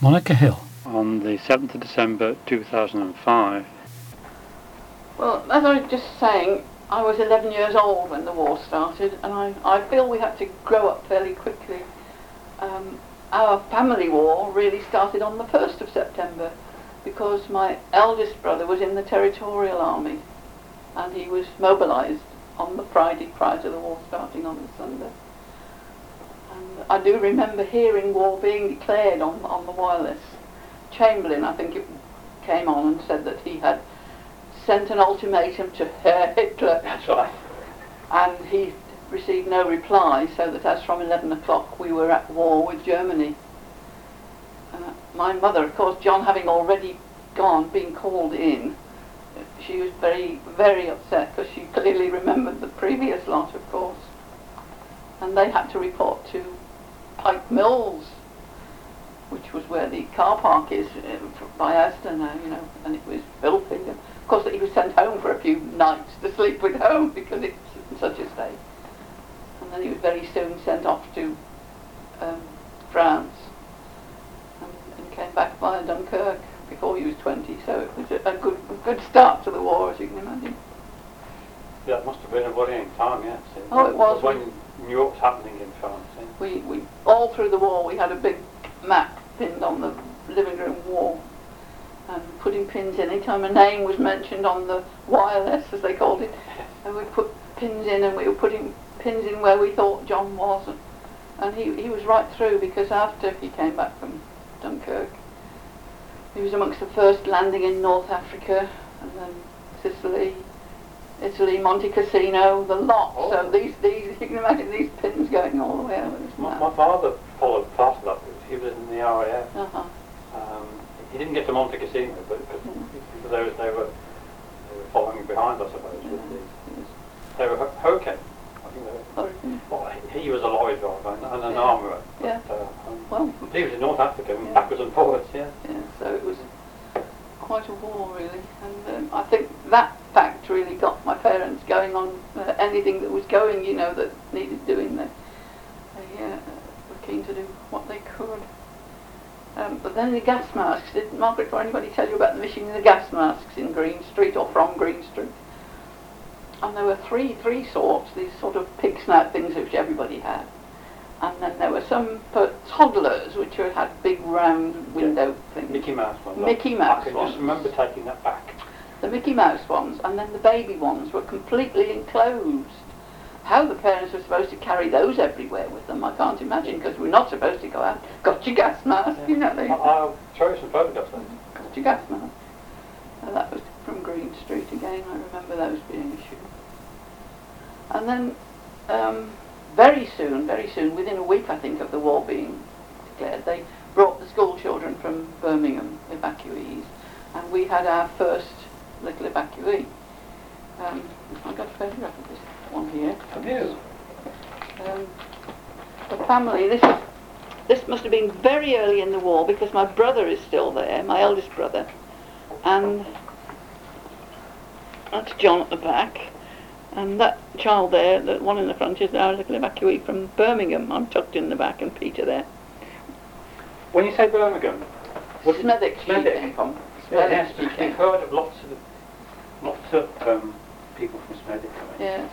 Monica Hill. On the 7th of December 2005. Well, as I was just saying, I was 11 years old when the war started, and I feel we had to grow up fairly quickly. Our family war really started on the 1st of September because my eldest brother was in the Territorial Army and he was mobilised on the Friday prior to the war starting on the Sunday. And I do remember hearing war being declared on the wireless. Chamberlain, I think it came on and said that he had sent an ultimatum to Herr Hitler. That's right. And he received no reply, so that as from 11 o'clock we were at war with Germany. My mother, of course, John having already been called in, she was very, very upset because she clearly remembered the previous lot, of course. And they had to report to Pike Mills, which was where the car park is by Asda now, you know, and it was filthy. Of course, he was sent home for a few nights to sleep with home because it's in such a state. And then he was very soon sent off to France and came back via Dunkirk before he was 20. So it was a good start to the war, as you can imagine. Yeah, it must have been a worrying time, yes. Oh, it was. When you knew what was happening in France. We all through the war we had a big map pinned on the living room wall and putting pins in. Anytime a name was mentioned on the wireless, as they called it, and we'd put pins in, and we were putting pins in where we thought John was. And he was right through, because after he came back from Dunkirk, he was amongst the first landing in North Africa, and then Sicily, Italy, Monte Cassino, the lot. Oh. So these you can imagine these pins going all the way over. My father followed part of that because he was in the RAF. Uh-huh. He didn't get to Monte Cassino, but they were following behind, I suppose. Yes. They were Hurricane. I think they were. Hurricane. Well, he was a lorry driver and an armourer. Yeah. Well, he was in North Africa, yeah. backwards and forwards, yeah. Yeah, so it was quite a war, really. And I think that fact really got my parents going on anything that was going, you know, that needed doing. They were keen to do what they could. But then the gas masks, did Margaret or anybody tell you about the mission of the gas masks in Green Street or from Green Street? And there were three sorts, these sort of pig snout things which everybody had. And then there were some for toddlers which had big round window things. Mickey Mouse ones. Mickey Mouse I can ones. just remember taking that back. The Mickey Mouse ones, and then the baby ones were completely enclosed. How the parents were supposed to carry those everywhere with them, I can't imagine, because we're not supposed to go out. Got your gas mask, you know. I'll show you some photographs then. Got your gas mask. And that was from Green Street again. I remember those being issued. And then very soon, within a week I think of the war being declared, they brought the school children from Birmingham, evacuees, and we had our first little evacuee. I've got a photograph of this one here. Have you? The family, this must have been very early in the war, because my brother is still there, my eldest brother, and that's John at the back. And that child there, the one in the front, is our little evacuee from Birmingham. I'm tucked in the back, and Peter there. When you say Birmingham, Smethwick she came from. Yes, we've heard of lots of people from Smethwick coming. Yes.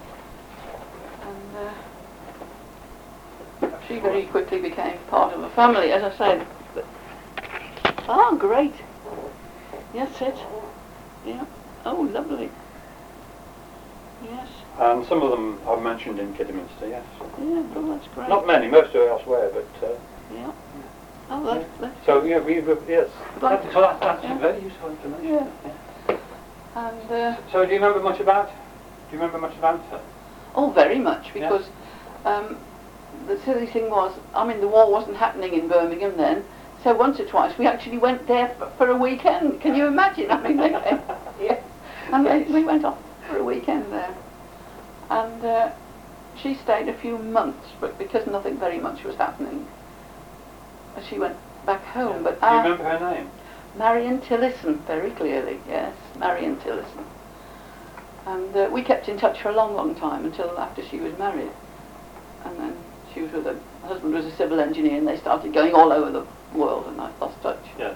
And she very quickly became part of a family, as I said. But, great. Yes, it. Yeah. Oh, lovely. Yes. And some of them are mentioned in Kidderminster, yes. Yeah, well, that's great. Not many, most are elsewhere, but... yeah. Oh, that's... So, yeah, yes. Like That's yeah. very useful information. Yeah. And... so, do you remember much about her? Oh, very much, because the silly thing was, I mean, the war wasn't happening in Birmingham then, so once or twice we actually went there for a weekend. Can you imagine? I mean, they came, yeah. And we went off for a weekend there. And she stayed a few months, but because nothing very much was happening, she went back home. Yeah. But do you remember her name? Marion Tillison, very clearly, yes, Marion Tillison. And we kept in touch for a long, long time, until after she was married. And then she was with her husband was a civil engineer, and they started going all over the world, and I've lost touch. Yeah.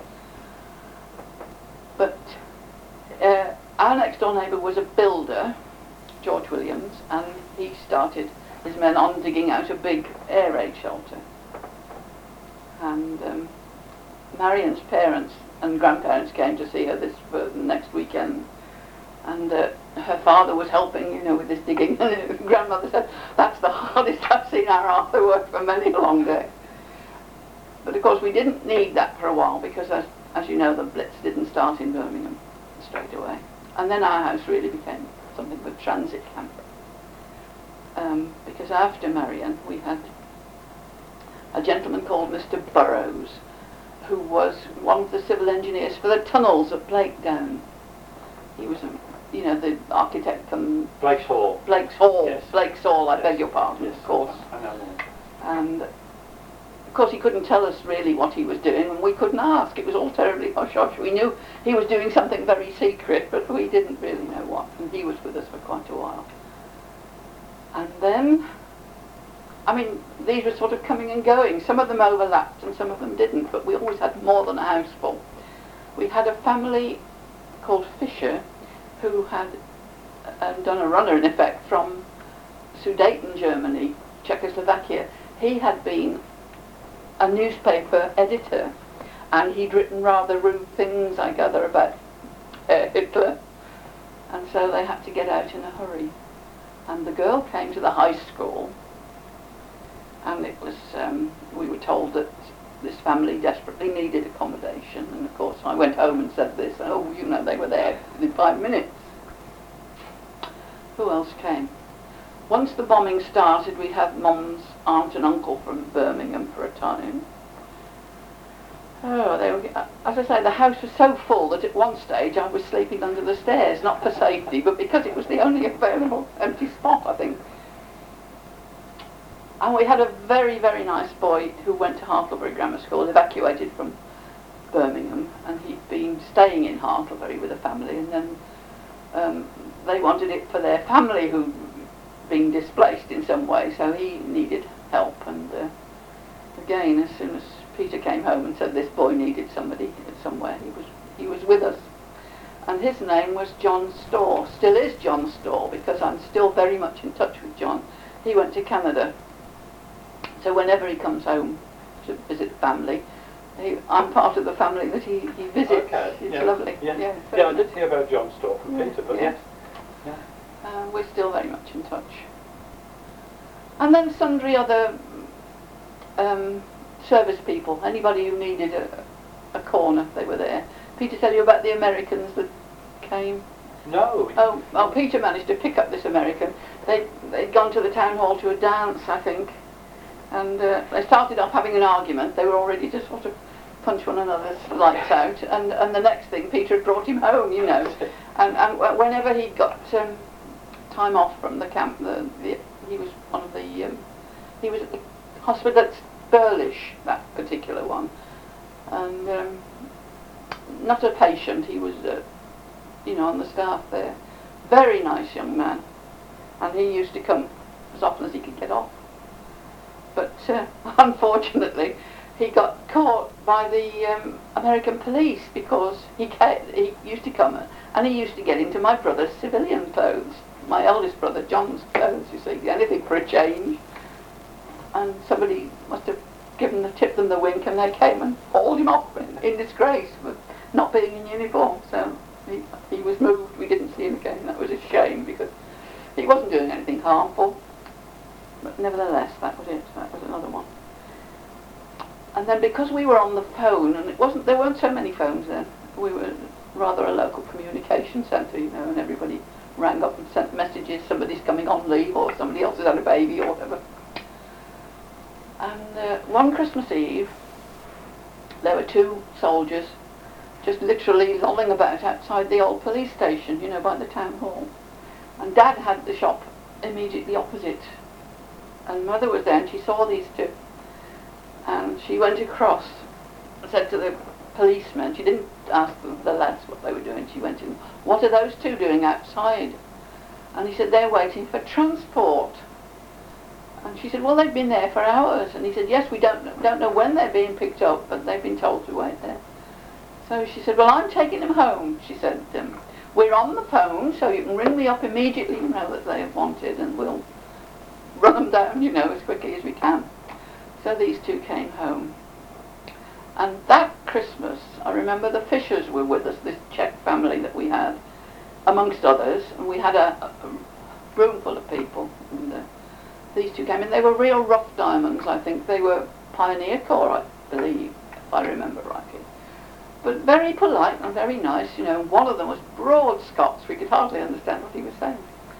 But our next door neighbour was a builder, George Williams, and he started his men on digging out a big air raid shelter. And Marion's parents and grandparents came to see her this for the next weekend, and her father was helping, you know, with this digging, and grandmother said, "That's the hardest I've seen our Arthur work for many a long day." But of course we didn't need that for a while, because as you know, the Blitz didn't start in Birmingham straight away. And then our house really became something of a transit camp. Because after Marion, we had a gentleman called Mr. Burrows, who was one of the civil engineers for the tunnels at Blakedown. He was, you know, the architect from Blake's Hall. Blake's Hall. Yes. Blake's Hall, I Yes. beg your pardon, Yes, of course. I know. And of course he couldn't tell us really what he was doing, and we couldn't ask. It was all terribly hush-hush. We knew he was doing something very secret, but we didn't really know what, and he was with us for quite a while. And then, I mean, these were sort of coming and going. Some of them overlapped and some of them didn't, but we always had more than a house full. We had a family called Fisher who had done a runner, in effect, from Sudeten, Germany, Czechoslovakia. He had been a newspaper editor, and he'd written rather rude things, I gather, about Hitler, and so they had to get out in a hurry. And the girl came to the high school, and it was, we were told that this family desperately needed accommodation, and of course I went home and said this, oh, you know, they were there in 5 minutes. Who else came? Once the bombing started, we had Mum's aunt and uncle from Birmingham for a time. Oh, they were, as I say, the house was so full that at one stage I was sleeping under the stairs, not for safety, but because it was the only available empty spot, I think. And we had a very, very nice boy who went to Hartlebury Grammar School, evacuated from Birmingham, and he'd been staying in Hartlebury with a family, and then they wanted it for their family who'd been displaced in some way, so he needed help. And again, as soon as Peter came home and said this boy needed somebody somewhere, he was with us. And his name was John Storr, still is John Storr, because I'm still very much in touch with John. He went to Canada, so whenever he comes home to visit family, I'm part of the family that he visits. Okay. It's yeah. lovely. Yeah. Yeah, Yeah, I did hear about John Storr from Peter, but yes. yes. Yeah. We're still very much in touch. And then sundry other service people, anybody who needed a corner, they were there. Peter tell you about the Americans that came? No. Oh, Peter managed to pick up this American. They'd gone to the town hall to a dance, I think, and they started off having an argument. They were all ready to sort of punch one another's lights out, and the next thing, Peter had brought him home, you know. And whenever he got time off from the camp, he was one of the, he was at the hospital at Burlish, that particular one, and not a patient, he was, you know, on the staff there. Very nice young man, and he used to come as often as he could get off. But unfortunately, he got caught by the American police because he used to come and he used to get into my brother's civilian clothes, my eldest brother John's clothes, you see, anything for a change. And somebody must have tipped them the wink, and they came and hauled him off in disgrace for not being in uniform. So he was moved. We didn't see him again. That was a shame, because he wasn't doing anything harmful. But nevertheless, that was it. That was another one. And then because we were on the phone, and there weren't so many phones then. We were rather a local communication centre, you know, and everybody rang up and sent messages. Somebody's coming on leave, or somebody else has had a baby, or whatever. And one Christmas Eve, there were 2 soldiers just literally lolling about outside the old police station, you know, by the town hall. And Dad had the shop immediately opposite. And Mother was there, and she saw these 2. And she went across and said to the policeman, she didn't ask the lads what they were doing, she went in, "What are those 2 doing outside?" And he said, "They're waiting for transport." And she said, well, they've been there for hours. And he said, yes, we don't know when they're being picked up, but they've been told to wait there. So she said, well, I'm taking them home. She said, we're on the phone, so you can ring me up immediately, you know, that they have wanted, and we'll run them down, you know, as quickly as we can. So these two came home. And that Christmas, I remember the Fishers were with us, this Czech family that we had, amongst others, and we had a room full of people. And these two came in. They were real rough diamonds, I think. They were Pioneer Corps, I believe, if I remember rightly. But very polite and very nice, you know. One of them was broad Scots. We could hardly understand what he was saying.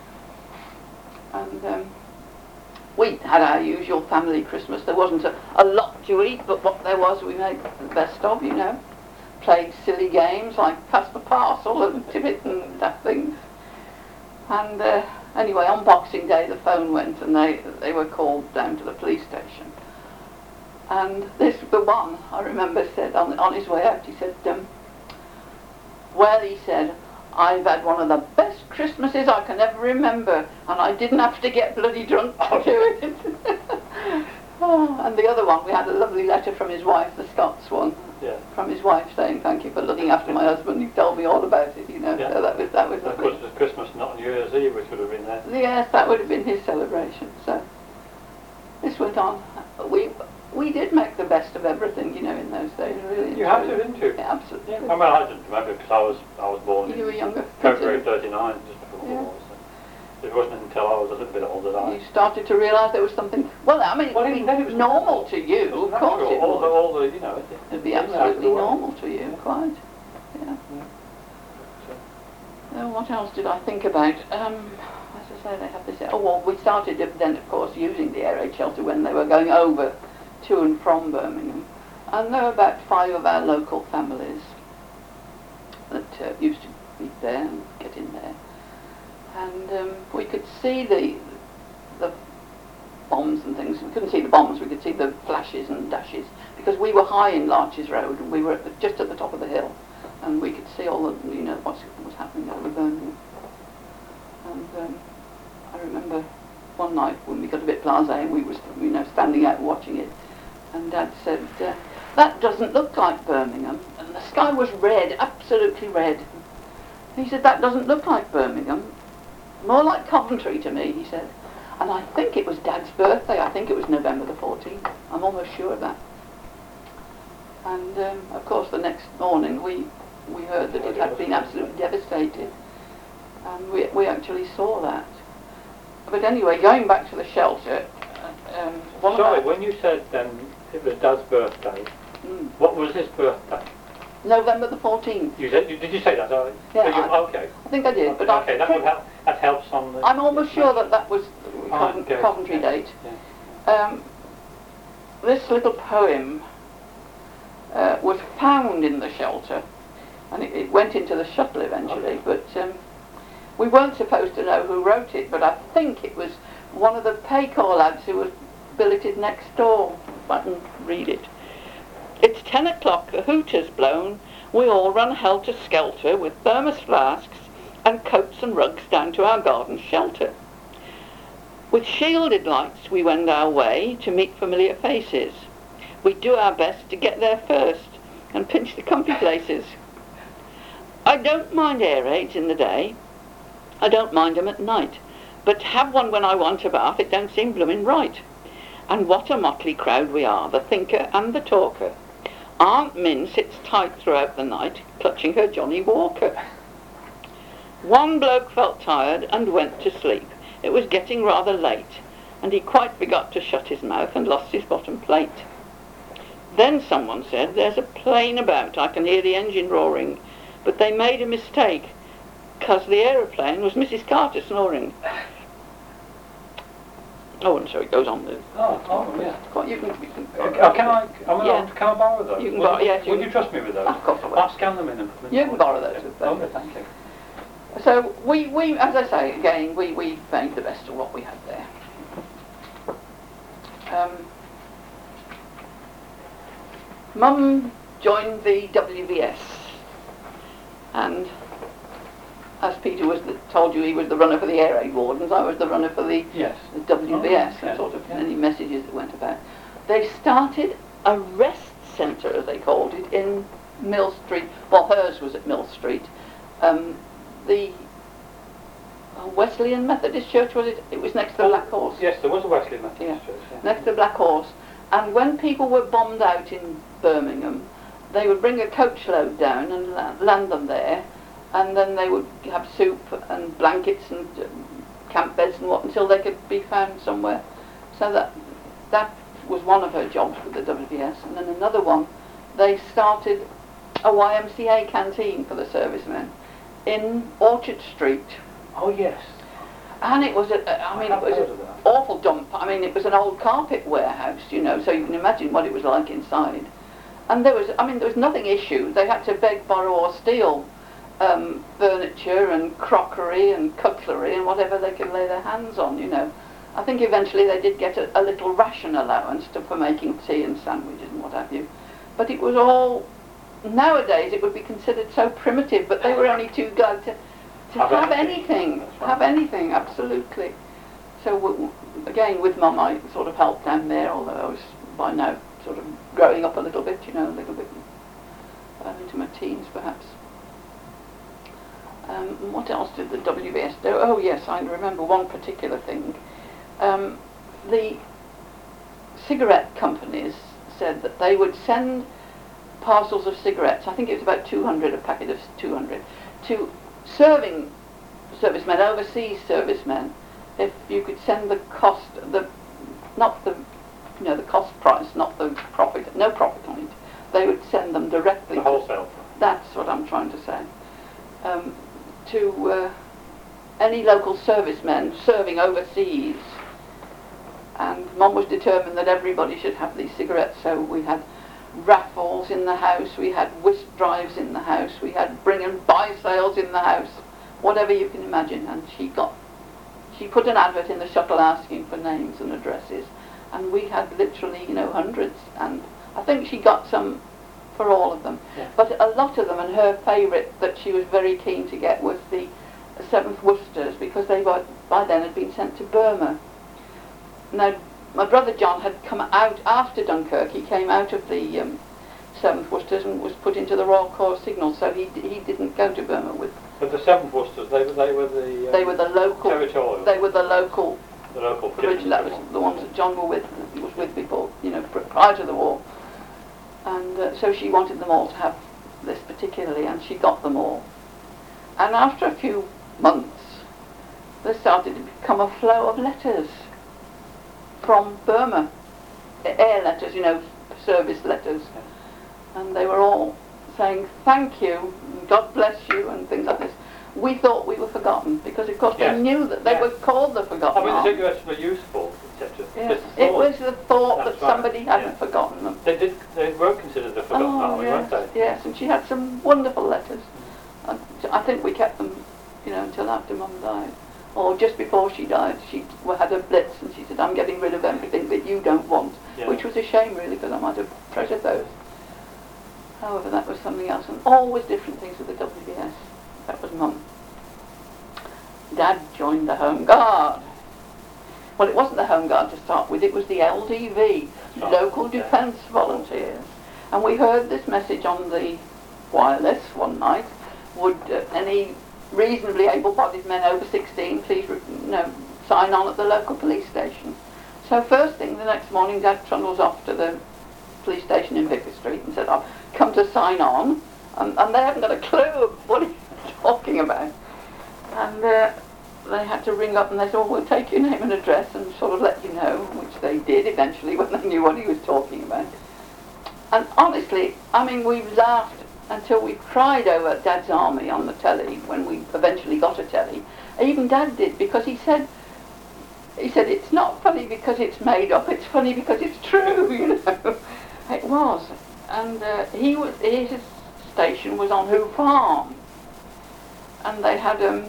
And we had our usual family Christmas. There wasn't a lot to eat, but what there was we made the best of, you know. Played silly games like Pass the Parcel and Tibbet and that things. And anyway, on Boxing Day the phone went and they were called down to the police station. And the one, I remember, said on his way out, he said, well, he said, I've had one of the best Christmases I can ever remember, and I didn't have to get bloody drunk to do it. Oh, and the other one, we had a lovely letter from his wife, the Scots one, from his wife saying, thank you for looking after my husband. He told me all about it, you know. Yeah. So that was of course, it was Christmas, not New Year's Eve, which would have been there. Yes, that would have been his celebration. So this went on. We did make the best of everything, you know, in those days. Really. You had to, didn't you? Yeah, absolutely. Yeah. I mean, I didn't remember because I was born you were younger. February 39, just before the war. So it wasn't until I was a little bit older that you started to realise there was something. Well, I mean, it was normal to you, of course it was. All the, you know, it'd be absolutely normal to you, quite. Yeah. So what else did I think about? As I say, they have this. Oh well, we started then, of course, using the air raid shelter when they were going over to and from Birmingham, and there were about 5 of our local families that used to be there and get in there, and we could see the bombs and things. We couldn't see the bombs, we could see the flashes and dashes, because we were high in Larches Road and we were just at the top of the hill, and we could see all the, you know, what was happening over Birmingham. And I remember one night when we got a bit blasé and we were, you know, standing out watching it, and Dad said, that doesn't look like Birmingham. And the sky was red, absolutely red. He said, that doesn't look like Birmingham. More like Coventry to me, he said. And I think it was Dad's birthday. I think it was November the 14th. I'm almost sure of that. And of course the next morning we heard that it had been absolutely devastated. And we actually saw that. But anyway, going back to the shelter. Sorry, when you said it was Dad's birthday, what was his birthday? November the 14th. Did you say that? Yeah. Okay. I think I did. But okay, that would help. That helps on the. I'm almost sure that was Coventry date. Yeah. This little poem was found in the shelter, and it went into the shuttle eventually. Okay. But we weren't supposed to know who wrote it. But I think it was one of the Paycor lads who was billeted next door. If I can read it. It's 10 o'clock, the hooter's blown, we all run helter-skelter with thermos flasks and coats and rugs down to our garden shelter. With shielded lights we wend our way to meet familiar faces. We do our best to get there first and pinch the comfy places. I don't mind air raids in the day, I don't mind 'em at night, but to have one when I want a bath, it don't seem bloomin' right. And what a motley crowd we are, the thinker and the talker. Aunt Min sits tight throughout the night, clutching her Johnny Walker. One bloke felt tired and went to sleep. It was getting rather late, and he quite forgot to shut his mouth and lost his bottom plate. Then someone said, there's a plane about, I can hear the engine roaring, but they made a mistake, 'cause the aeroplane was Mrs. Carter snoring. Oh, and so it goes on with. Yeah. You can can I borrow those? You can borrow. Yes. Would you trust me with those? Of course I will. I'll scan them in and put them. You can borrow those. Okay, thank you. So we, as I say again, we made the best of what we had there. Mum joined the WVS, and as Peter told you, he was the runner for the air aid wardens, I was the runner for the Yes. WBS, Oh, and sort of yeah. any messages that went about. They started a rest centre, as they called it, in Mill Street. Well, hers was at Mill Street. The Wesleyan Methodist Church, was it? It was next to the Black Horse. Yes, there was a Wesleyan Methodist Yeah. church. Yeah. Next to the Black Horse. And when people were bombed out in Birmingham, they would bring a coach load down and land them there, and then they would have soup and blankets and camp beds and what until they could be found somewhere. So that was one of her jobs with the WBS. And then another one, they started a YMCA canteen for the servicemen in Orchard Street. Oh yes. And it was, it was an awful dump. I mean, it was an old carpet warehouse, you know, so you can imagine what it was like inside. And there was nothing issued. They had to beg, borrow or steal furniture and crockery and cutlery and whatever they could lay their hands on, you know. I think eventually they did get a little ration allowance for making tea and sandwiches and what have you. But it was all, nowadays it would be considered so primitive, but they were only too glad to have anything. Have anything, absolutely. So again, with Mum, I sort of helped down there, although I was by now sort of growing up a little bit, you know, a little bit into my teens perhaps. What else did the WBS do? Oh yes, I remember one particular thing. The cigarette companies said that they would send parcels of cigarettes, I think it was about 200, a packet of 200, to serving servicemen, overseas servicemen, if you could send the cost, not the cost price, not the profit, no profit on it, they would send them directly. The wholesale. That's what I'm trying to say. To any local servicemen serving overseas. And Mum was determined that everybody should have these cigarettes, so we had raffles in the house, we had whisk drives in the house, we had bring and buy sales in the house, whatever you can imagine. And she put an advert in the shuttle asking for names and addresses, and we had literally, you know, hundreds, and I think she got some for all of them. Yeah. But a lot of them, and her favourite that she was very keen to get was the 7th Worcesters, because they were, by then had been sent to Burma. Now, my brother John had come out after Dunkirk. He came out of the 7th Worcesters and was put into the Royal Corps Signals, so he didn't go to Burma with. But the 7th Worcesters, they were the. They were the local. Territorial. They were the local. The local. Original, that was the ones that John was with before, you know, prior to the war. And so she wanted them all to have this particularly, and she got them all. And after a few months, there started to become a flow of letters from Burma, air letters, you know, service letters, and they were all saying thank you, and God bless you, and things like this. We thought we were forgotten because, of course, they knew that they were called the Forgotten I mean, Army. the cigarettes were useful, etc. Yes, it was the thought That's that right. somebody hadn't forgotten them. They were considered the Forgotten Army, yes, weren't they? yes, and she had some wonderful letters. And I think we kept them, you know, until after Mum died. Or just before she died, she had a blitz and she said, I'm getting rid of everything that you don't want, which was a shame really, because I might have treasured those. However, that was something else, and always different things with the WBS. That was Mum. Dad joined the Home Guard. Well, it wasn't the Home Guard to start with, it was the LDV, Local Defence Volunteers. And we heard this message on the wireless one night, would any reasonably able-bodied men over 16 please sign on at the local police station. So first thing, the next morning, Dad trundles off to the police station in Vicar Street and said, I've come to sign on, and they haven't got a clue of what he's talking about. And they had to ring up and they said, well, we'll take your name and address and sort of let you know, which they did eventually when they knew what he was talking about. And honestly, I mean, we laughed until we cried over Dad's army on the telly when we eventually got a telly. Even Dad did, because he said it's not funny because it's made up, it's funny because it's true, you know. It was. And his station was on Hoo Farm. And they had a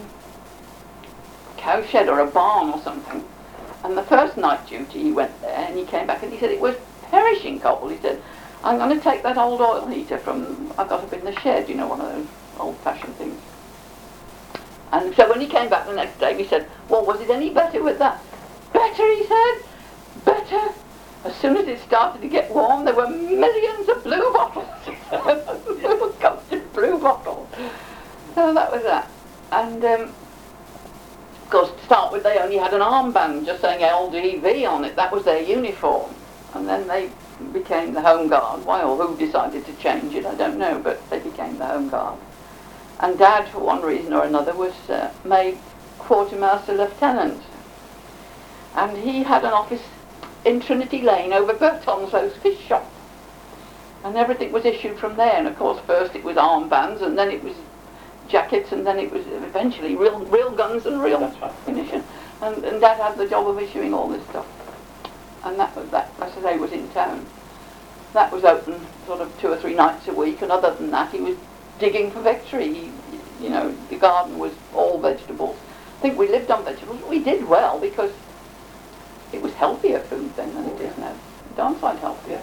cow shed or a barn or something. And the first night duty he went there and he came back and he said it was perishing cold. He said, I'm going to take that old oil heater I got up in the shed, you know, one of those old-fashioned things. And so when he came back the next day, we said, well, was it any better with that? Better, he said, better. As soon as it started to get warm, there were millions of blue bottles. Little constant blue bottles. So that was that. And of course, to start with, they only had an armband just saying LDV on it. That was their uniform. And then they became the Home Guard. Why or who decided to change it, I don't know, but they became the Home Guard. And Dad, for one reason or another, was made Quartermaster Lieutenant. And he had an office in Trinity Lane over Bertonzo's fish shop. And everything was issued from there. And of course, first it was armbands, and then it was jackets, and then it was eventually real guns and real ammunition. And Dad had the job of issuing all this stuff. And that, as I say, was in town. That was open sort of 2 or 3 nights a week, and other than that, he was digging for victory. You know, the garden was all vegetables. I think we lived on vegetables. We did well because it was healthier food then than it is now. Darn sight healthier.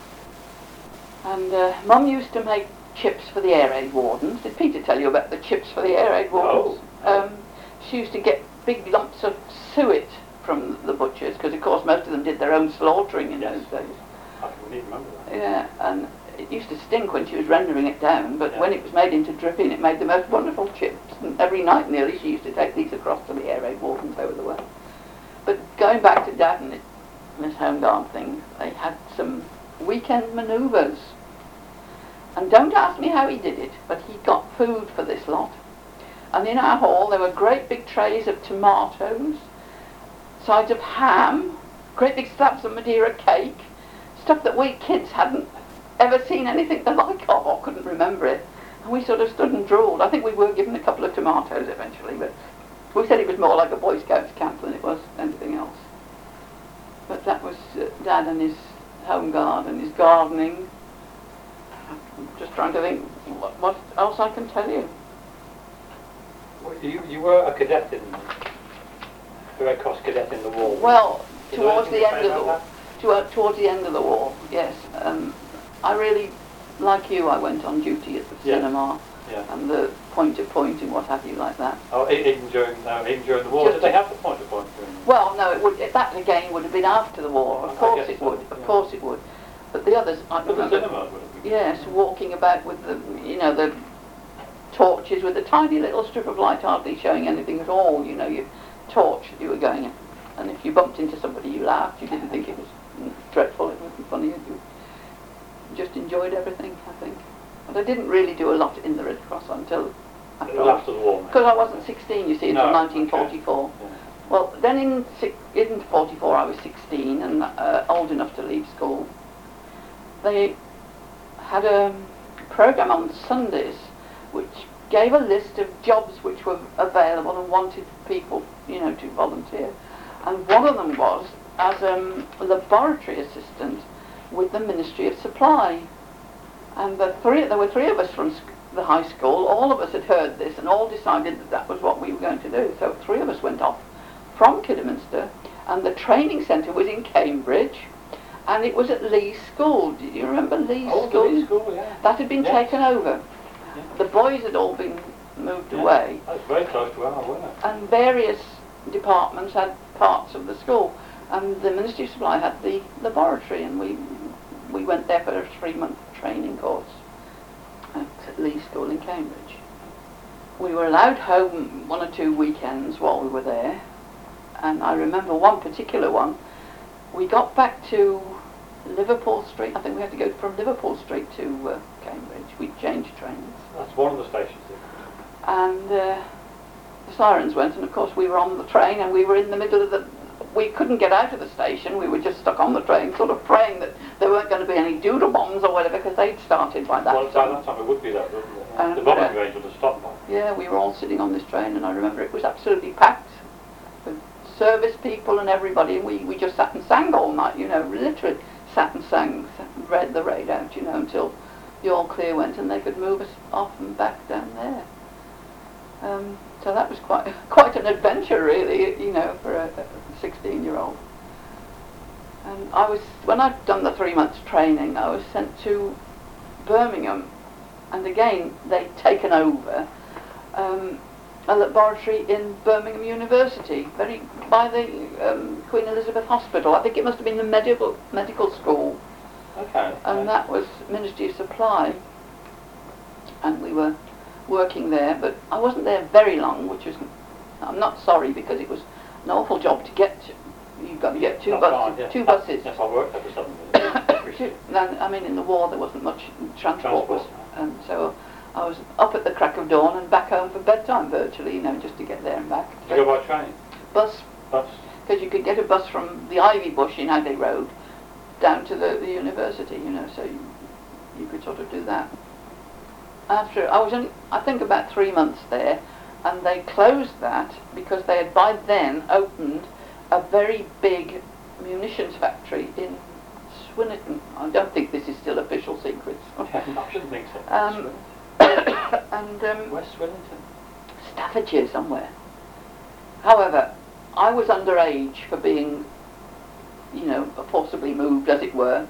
And Mum used to make chips for the air raid wardens. Did Peter tell you about the chips for the air raid wardens? No. She used to get big lumps of suet from the butchers, because of course most of them did their own slaughtering in those days. I can even remember that. Yeah, and it used to stink when she was rendering it down, but when it was made into dripping, it made the most wonderful chips. And every night nearly she used to take these across to the air raid wardens over the way. But going back to Dad and this Home Guard thing, they had some weekend manoeuvres. And don't ask me how he did it, but he got food for this lot. And in our hall there were great big trays of tomatoes, sides of ham, great big slabs of Madeira cake, stuff that we kids hadn't ever seen anything the like of or couldn't remember it. And we sort of stood and drooled. I think we were given a couple of tomatoes eventually, but we said it was more like a Boy Scouts camp than it was anything else. But that was Dad and his Home Guard and his gardening. I'm just trying to think what else I can tell you. Well, you were a cadet in the Red Cross cadet in the war. Well, Is towards there the anything end of to the say war. about Towards the end of the war, yes. I really, like you, I went on duty at the cinema and the point-to-point and what have you like that. Oh, even during the war? Did they have the point-to-point during the war? Well, no, that again would have been after the war. Of course it would. Of course it would. But the others, I But the remember. cinema would have been. Yes, walking about with the, the torches with a tiny little strip of light, hardly showing anything at all. You know, your torch that you were going in. And if you bumped into somebody, you laughed. You didn't think it was dreadful. It wasn't funny. You just enjoyed everything, I think. But I didn't really do a lot in the Red Cross until after the war. Because I wasn't 16, you see, until 1944. Okay. Yeah. Well, then in 44 I was 16 and old enough to leave school. They had a program on Sundays which gave a list of jobs which were available and wanted people, to volunteer. And one of them was as a laboratory assistant with the Ministry of Supply. And there were 3 of us from the high school. All of us had heard this and all decided that was what we were going to do. So 3 of us went off from Kidderminster, and the training centre was in Cambridge, and it was at Lee's School. Do you remember Lee's School? Lee's School, yeah. That had been taken over. Yeah. The boys had all been moved away. That was very close to where I was. And various departments had parts of the school. And the Ministry of Supply had the laboratory, and we went there for a 3-month training course at Lee's School in Cambridge. We were allowed home 1 or 2 weekends while we were there. And I remember one particular one. We got back to Liverpool Street. I think we had to go from Liverpool Street to Cambridge. We changed trains. That's one of the stations. And the sirens went, and of course we were on the train, and we were in the middle of we couldn't get out of the station. We were just stuck on the train, sort of praying that there weren't going to be any doodle bombs or whatever, because they'd started by that Well, by time. that time it would be that, wouldn't it? The bombing range would have stopped by. Yeah, we were all sitting on this train, and I remember it was absolutely packed with service people and everybody, and we just sat and sang all night, literally sat and sang, read the raid out, until the all clear went and they could move us off and back down there. So that was quite an adventure, really, for a 16-year-old. And when I'd done the 3 months training, I was sent to Birmingham, and again they'd taken over. a laboratory in Birmingham University, by the Queen Elizabeth Hospital. I think it must have been the medical school. Okay. And that was Ministry of Supply. And we were working there, but I wasn't there very long, which was, I'm not sorry, because it was an awful job to get to. You've got to get two buses. Yes, I worked there for 7 years. I mean, in the war there wasn't much transport. And so I was up at the crack of dawn and back home for bedtime virtually, you know, just to get there and back. Did you go by train? Bus. Bus? Because you could get a bus from the Ivy Bush in Abbey Road down to the university, you know, so you could sort of do that. After, I was only, I think, about 3 months there, and they closed that because they had by then opened a very big munitions factory in Swinnerton. I don't think this is still official secrets. I shouldn't think so. And West Swillington? Staffordshire somewhere. However, I was underage for being, you know, forcibly moved, as it were.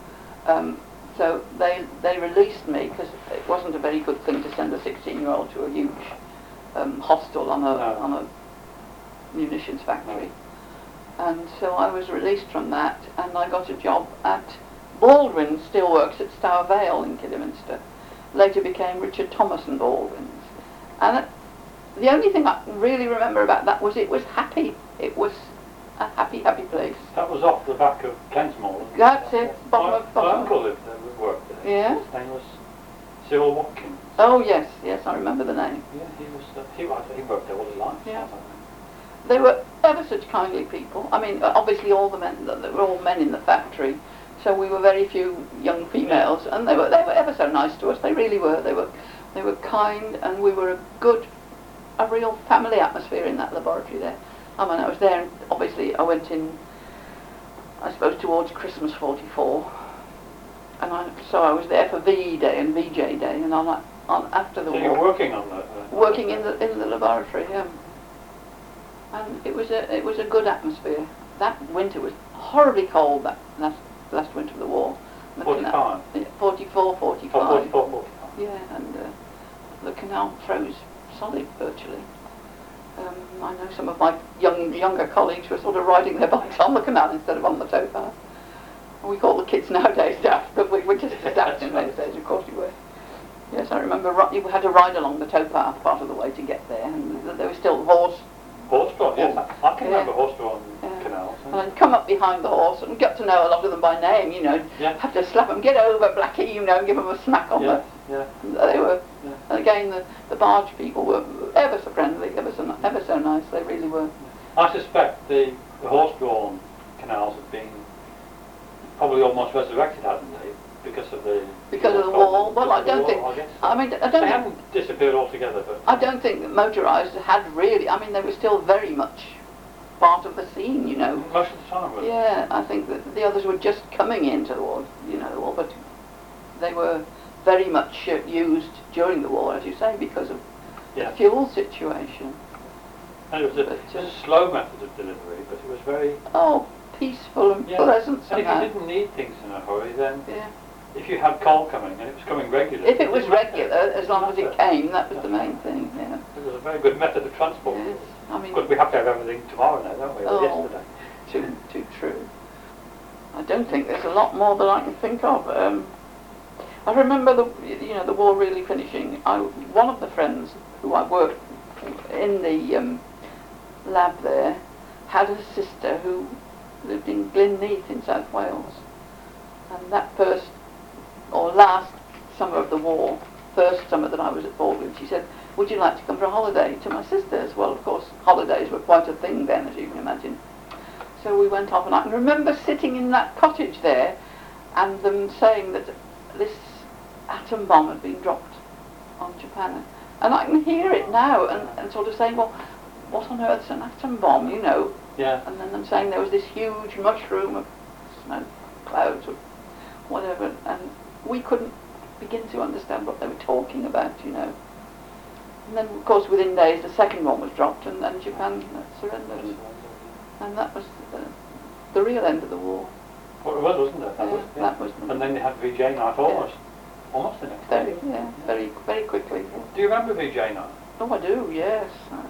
So they released me because it wasn't a very good thing to send a 16-year-old to a huge hostel on a munitions factory. And so I was released from that, and I got a job at Baldwin Steelworks at Stour Vale in Kidderminster. Later became Richard Thomas and Baldwin's. And the only thing I really remember about that was it was happy. It was a happy, happy place. That was off the back of Kensmore. That's it. Bottom. My uncle lived there, worked there. Yeah. His name was Cyril Watkins. Oh yes, yes, I remember the name. Yeah, he worked there all his life. Yeah. They were ever such kindly people. I mean, obviously all the men, they were all men in the factory, so we were very few young females, and they were ever so nice to us. They really were. They were kind, and we were a real family atmosphere in that laboratory there. I mean, I was there, and obviously I went in, I suppose, towards Christmas '44, and so I was there for VE Day and VJ Day, and after the war. So you were working on that? Working in the laboratory, yeah. And it was a good atmosphere. That winter was horribly cold. That last winter of the war. 45. 44, 45. Oh, 44, 45. Yeah, and the canal froze solid virtually. I know some of my younger colleagues were sort of riding their bikes on the canal instead of on the towpath. We call the kids nowadays daft, but we were just as daft in those days, of course we were. Yes, I remember you had to ride along the towpath part of the way to get there, and there was still horse-drawn, yes. I can remember horse-drawn canals. And I'd come up behind the horse and got to know a lot of them by name, you know. Yeah. Have to slap them, get over, Blackie, you know, and give them a smack on the... Yeah. They were, and again, the barge people were ever so friendly, ever so nice, they really were. I suspect the horse-drawn canals have been probably almost resurrected, haven't they? Because of the war. Well, I don't think. I mean, I don't. They haven't disappeared altogether, but I don't think that motorised had really. I mean, they were still very much part of the scene, you know. Most of the time, were they? Yeah, I think that the others were just coming into the war, you know, the war, but they were very much used during the war, as you say, because of the fuel situation. And it was a slow method of delivery, but it was very peaceful and pleasant somehow. And if you didn't need things in a hurry, then if you had coal coming and it was coming regularly. If it was regular, as long as it came, that was the main thing. Yeah. It was a very good method of transport. Yes. I mean, because we have to have everything tomorrow now, don't we? Or yesterday. Too true. I don't think there's a lot more that I can think of. I remember the war really finishing. One of the friends who I worked in the lab there had a sister who lived in Glynneath in South Wales, and that last summer of the war, first summer that I was at Baldwin, she said, "Would you like to come for a holiday to my sister's?" Well, of course, holidays were quite a thing then, as you can imagine. So we went off, and I can remember sitting in that cottage there, and them saying that this atom bomb had been dropped on Japan, and I can hear it now, and sort of saying, "Well, what on earth's an atom bomb?" You know. Yeah. And then them saying there was this huge mushroom of smoke clouds or whatever, and we couldn't begin to understand what they were talking about, you know. And then, of course, within days, the second one was dropped, and Japan surrendered. And that was the real end of the war. Well, it was, wasn't it? That was. And then they had VJ night almost the next day. Very quickly. Do you remember VJ night? Oh, I do, yes.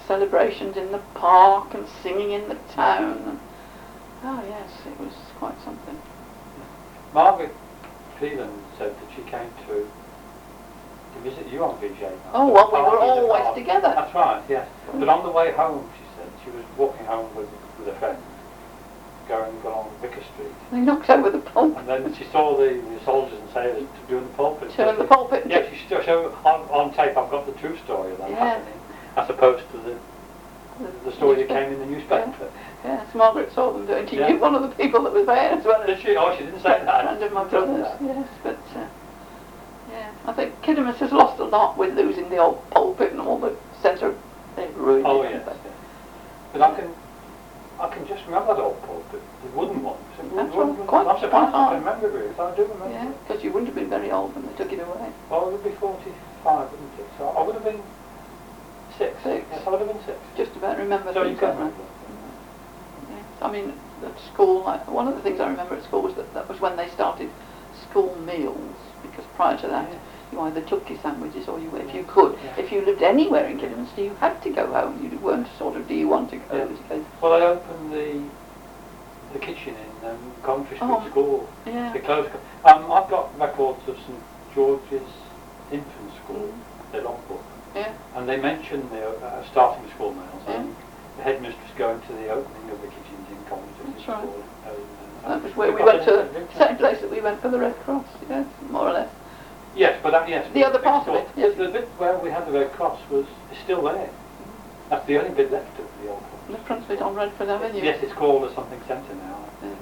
celebrations in the park and singing in the town. And, oh yes, it was quite something. Margaret Phelan said that she came to visit you on VJ night. Oh, well, we were Party in the always park. together. That's right, yes. But on the way home, she said, she was walking home with a friend, going along Vicar Street. They knocked over the pulpit. And then she saw the soldiers and sailors doing the pulpit. Doing the pulpit. Yeah, she still showed on tape. I've got the true story of that happening, as opposed to the story that came in the newspaper. Yes, Margaret saw them doing. She Yeah. knew one of the people that was there as well. Did she? Oh, she didn't say A that. friend of my brother's. Yes, but yeah, I think Kidderminster has lost a lot with losing the old pulpit and all the centre. They've ruined Oh it. yes. But I can just remember that old pulpit, the wooden one. That's right, quite I'm surprised I hard. can remember it. Really. I do remember Yeah, it. because you wouldn't have been very old when they took it away. Well, it would be 45, wouldn't it? So I would have been 6. Six. Yes, I would have been 6. Just about remember So you things can like that. remember. Yes. I mean, at school, one of the things I remember at school was that was when they started school meals, because prior to that, you either took your sandwiches or you, if you could, if you lived anywhere in Kidderminster, you had to go home. You weren't sort of, do you want to go? Yeah. Well, I opened the kitchen in Coventry Street School. Yeah. They closed. I've got records of St George's Infant School, their logbook. Yeah. And they mentioned the starting school meals and the headmistress going to the opening of the kitchens in Coventry That's School. That was where we went to, the same place that we went for the Red Cross, yes, more or less. Yes, but yes. The other part of it, yes. The bit where we had the Red Cross is still there. That's the only bit left of the old one. The front bit on Redford Avenue. Yes, it's called a something centre now.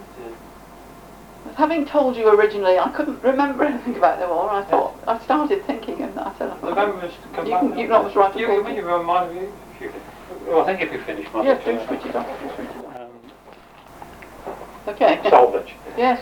Having told you originally, I couldn't remember anything about the war. I thought, I started thinking, and I said, the memories come you back. can almost write a You book. can remind me. Well, I think if you finish, Mother. Yes, do switch it off. Okay. Salvage. Yes.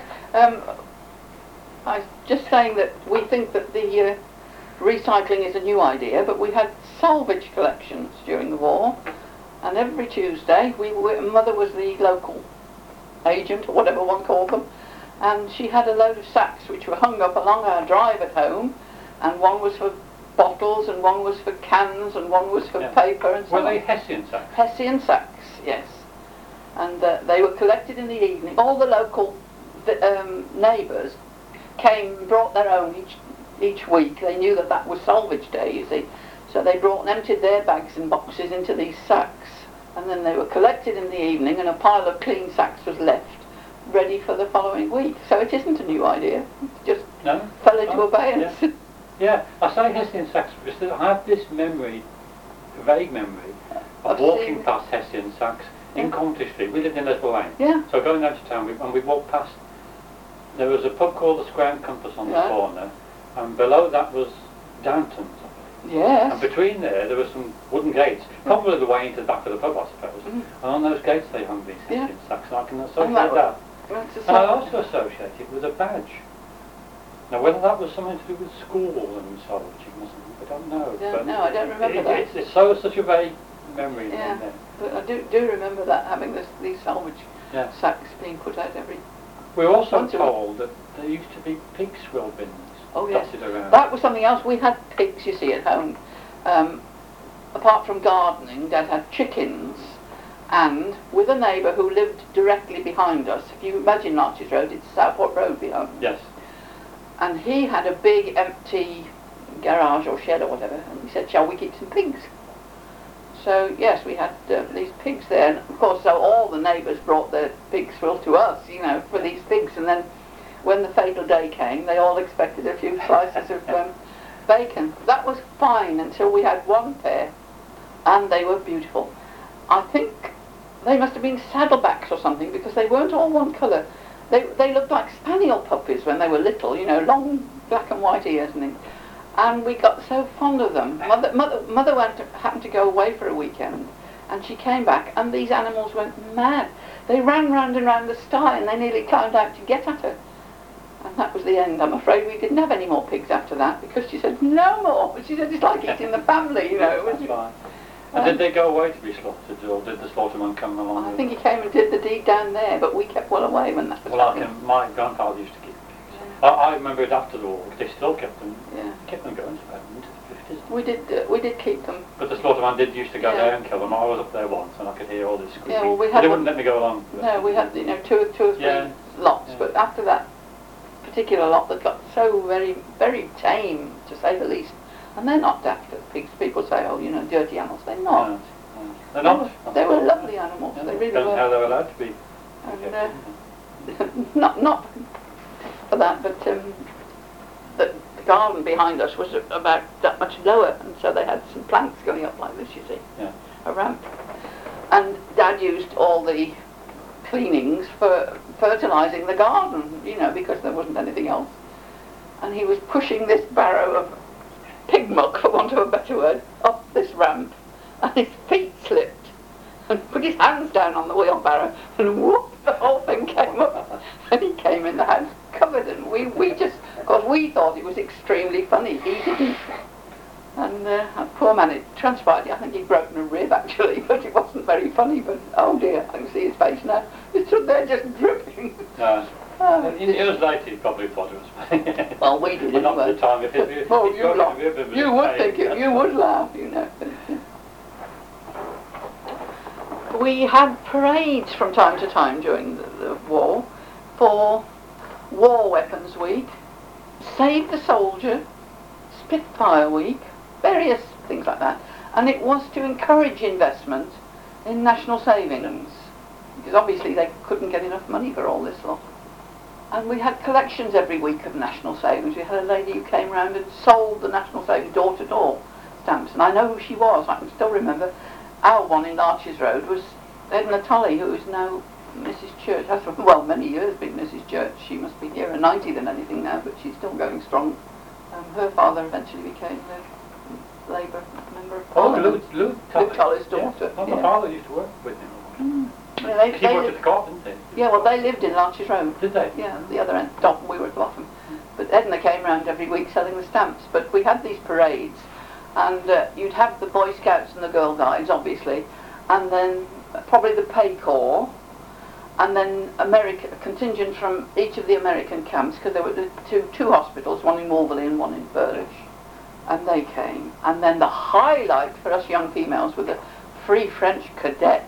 I was just saying that we think that the recycling is a new idea, but we had salvage collections during the war, and every Tuesday, Mother was the local agent, or whatever one called them, and she had a load of sacks which were hung up along our drive at home, and one was for bottles, and one was for cans, and one was for paper, and so on. Were they Hessian sacks? Hessian sacks, yes. And they were collected in the evening. All the local neighbours came and brought their own each week. They knew that was salvage day, you see. So they brought and emptied their bags and boxes into these sacks. And then they were collected in the evening, and a pile of clean sacks was left, ready for the following week. So it isn't a new idea. It just fell into abeyance. Yeah, I say Hessian sacks because I have this memory, a vague memory, of walking past Hessian sacks in Coventry Street. We lived in Lesborough Lane. Yeah. So going out to town, and we walked past, there was a pub called the Square and Compass on the corner, and below that was Downton's. Yes. And between there were some wooden gates, probably the way into the back of the pub, I suppose. And on those gates they hung these Hessian sacks, and I can associate that. And I also associate it with a badge. Now, whether that was something to do with school and salvaging or something, I don't know. But no, I don't remember that. It's such a vague memory in there. But I do remember that, having these salvage sacks being put out every... We're also told that there used to be pig swill bins dotted around. That was something else. We had pigs, you see, at home. Apart from gardening, Dad had chickens, and with a neighbour who lived directly behind us. If you imagine Larches Road, it's Southport Road behind. Yes. And he had a big empty garage or shed or whatever, and he said, shall we keep some pigs? So yes, we had these pigs there, and of course so all the neighbours brought their pig swill to us, you know, for these pigs, and then when the fatal day came, they all expected a few slices of bacon. That was fine until we had one pair, and they were beautiful. I think they must have been saddlebacks or something, because they weren't all one colour. They looked like spaniel puppies when they were little, you know, long black and white ears and things. And we got so fond of them. Mother happened to go away for a weekend, and she came back, and these animals went mad. They ran round and round the sty, and they nearly climbed out to get at her. And that was the end. I'm afraid we didn't have any more pigs after that, because she said, no more. She said, it's like eating the family, you know. That's fine. And did they go away to be slaughtered, or did the slaughterman come along? I think he came and did the deed down there, but we kept well away when that was happening. My grandfather used to keep pigs. I remember it after the war, because they still kept them going to about into the 50s. We did keep them. But the slaughterman used to go there and kill them. I was up there once and I could hear all this screaming. Yeah, well, they wouldn't let me go along. No, we had, you know, two or three lots, but after that particular lot that got so very, very tame, to say the least. And they're not daft as pigs. People say, oh, you know, dirty animals. They're not. No. They're not. They were lovely animals. They really were. How they were allowed to be. And not for that, but the garden behind us was about that much lower, and so they had some planks going up like this, you see, a ramp. And Dad used all the cleanings for fertilising the garden, you know, because there wasn't anything else. And he was pushing this barrow of pig muck, for want of a better word, up this ramp, and his feet slipped, and put his hands down on the wheelbarrow, and whoop, the whole thing came up, and he came in the house covered, and we just, because we thought it was extremely funny, he didn't. And poor man, it transpired, I think he'd broken a rib actually, but it wasn't very funny, but oh dear, I can see his face now. He stood there just dripping. In years later, he probably thought it was funny. Well, we did But not at the time. You would think it, you would laugh, you know. We had parades from time to time during the war for War Weapons Week, Save the Soldier, Spitfire Week, various things like that. And it was to encourage investment in national savings, because obviously they couldn't get enough money for all this lot. And we had collections every week of national savings. We had a lady who came round and sold the national savings door-to-door stamps, and I know who she was. I can still remember. Our one in Arches Road was Edna Tully, who is now Mrs. Church. Has for, well, many years been Mrs. Church. She must be nearer 90 than anything now, but she's still going strong. Her father eventually became the Labour member of Parliament. Luke Tully's daughter. Yeah. My father used to work with him. Well, he worked at the co-op, didn't he? Yeah, well, they lived in Arches Road. Did they? Yeah, the other end. We were at the bottom. But Edna came round every week selling the stamps. But we had these parades, and you'd have the Boy Scouts and the Girl Guides, obviously, and then probably the Pay Corps, and then a contingent from each of the American camps, because there were two hospitals, one in Wolverley and one in Burridge, and they came. And then the highlight for us young females were the Free French Cadets.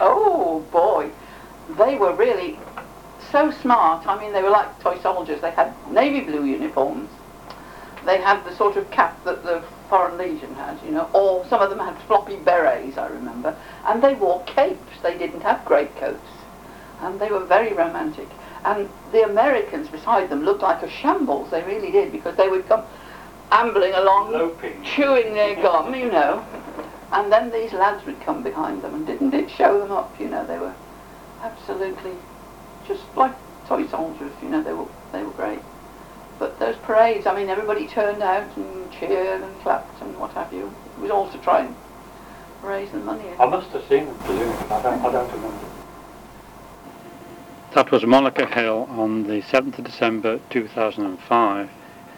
Oh boy, they were really so smart. I mean, they were like toy soldiers. They had navy blue uniforms. They had the sort of cap that the Foreign Legion had, you know, or some of them had floppy berets, I remember, and they wore capes. They didn't have greatcoats, and they were very romantic. And the Americans beside them looked like a shambles. They really did, because they would come ambling along, loping, chewing their gum, you know. And then these lads would come behind them, and didn't it show them up, you know. They were absolutely just like toy soldiers, you know. They were great. But those parades, I mean, everybody turned out and cheered and clapped and what have you. It was all to try and raise the money. I must have seen them, presumably. I don't remember. That was Monica Hill on the 7th of December 2005.